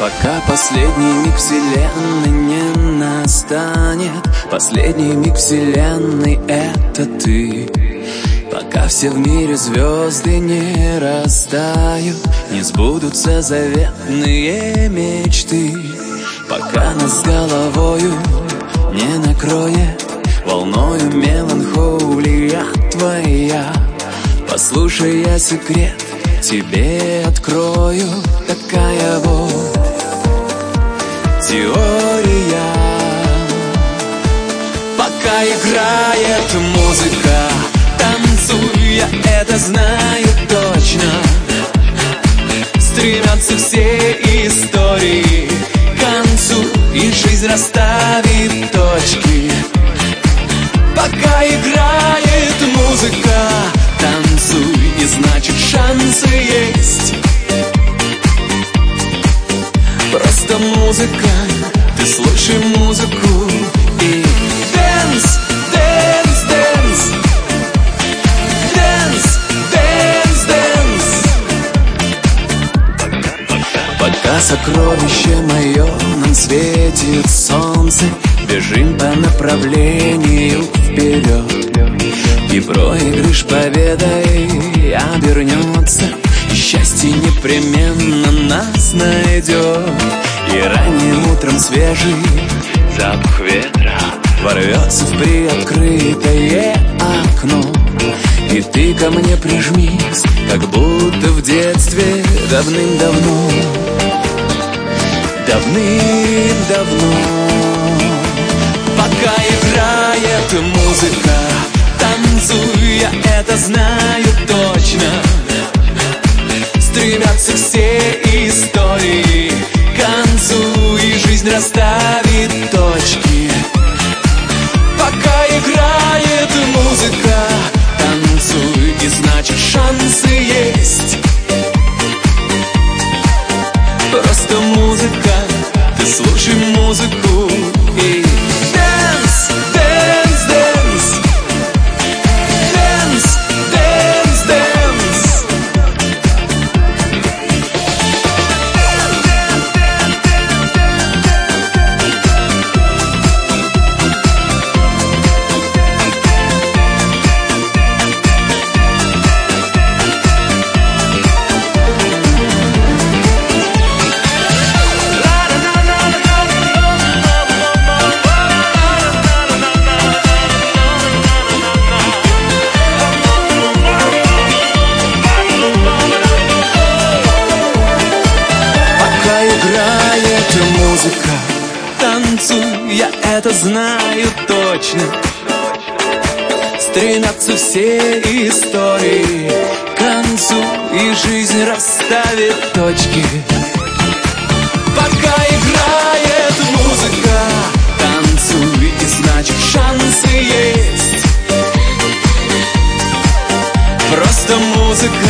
Пока последний миг вселенной не настанет, последний миг вселенной — это ты. Пока все в мире звезды не растают, не сбудутся заветные мечты. Пока нас с головою не накроет волною меланхолия твоя, послушай, я секрет тебе открою. Такая вот теория. Пока играет музыка, танцуй, я это знаю точно. Стремятся все истории к концу, и жизнь расставит точки. Пока играет музыка, танцуй, и значит шансы есть. Просто музыка, ты слушай музыку и dance, dance, dance, dance, dance, dance. Пока сокровище мое нам светит солнце, бежим по направлению вперед, и проигрыш победой обернется, и счастье непременно нас найдет. И ранним утром свежий запах ветра ворвется в приоткрытое окно, и ты ко мне прижмись, как будто в детстве давным-давно, давным-давно. Пока играет музыка, танцуй, я это знаю точно. Стремятся все истории к концу, и жизнь расставит точки. Пока играет музыка, танцуй, и значит шансы есть. Просто музыка, ты слушай музыку и dance, dance, dance, dance, dance, dance. Музыка, танцуй, я это знаю точно. Стремятся все истории к концу, и жизнь расставит точки. Пока играет музыка, танцуй, и значит шансы есть. Просто музыка,